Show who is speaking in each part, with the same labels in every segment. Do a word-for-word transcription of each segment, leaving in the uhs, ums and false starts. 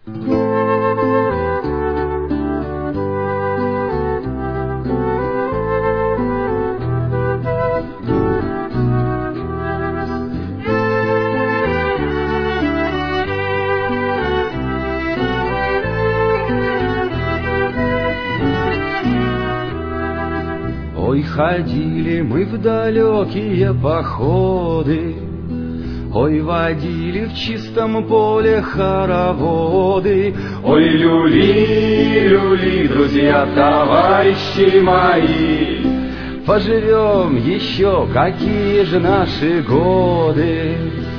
Speaker 1: Ой, ходили мы в далекие походы, ой, водили в чистом поле хороводы. Ой, люли, люли, друзья, товарищи мои, поживем еще, какие же наши годы.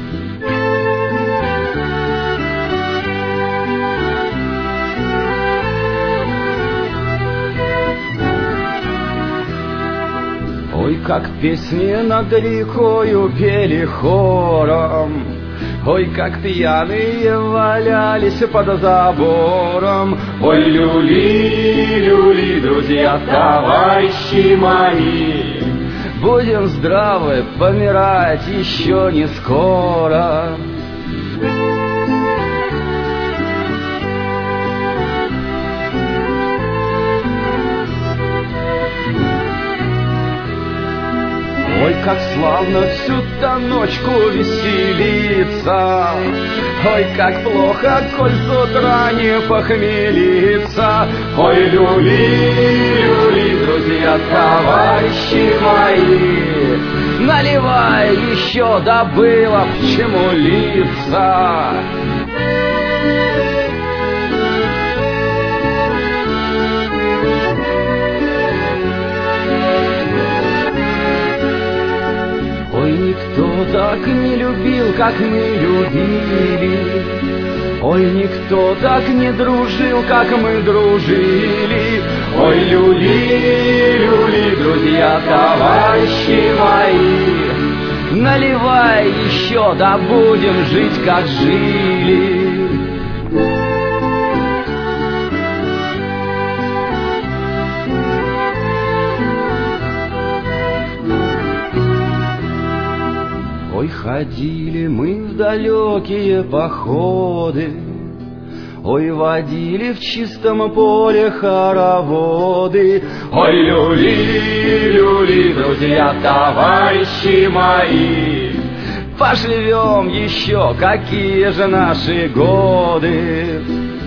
Speaker 1: Ой, как песни над рекою пели хором, ой, как пьяные валялись под забором. Ой, люли, люли, друзья, товарищи мои, будем здравы, помирать еще не скоро. Ой, как славно всю-то ночку веселиться, ой, как плохо, коль с утра не похмелиться. Ой, люли, люли, друзья, товарищи мои, наливай еще, да было к чему литься. Ой, никто так не любил, как мы любили, ой, никто так не дружил, как мы дружили. Ой, люли, люли, друзья, товарищи мои, наливай еще, да будем жить, как жили. Ой, ходили мы в далекие походы, ой, водили в чистом поле хороводы. Ой, люли, люли, друзья, товарищи мои, поживем еще, какие же наши годы.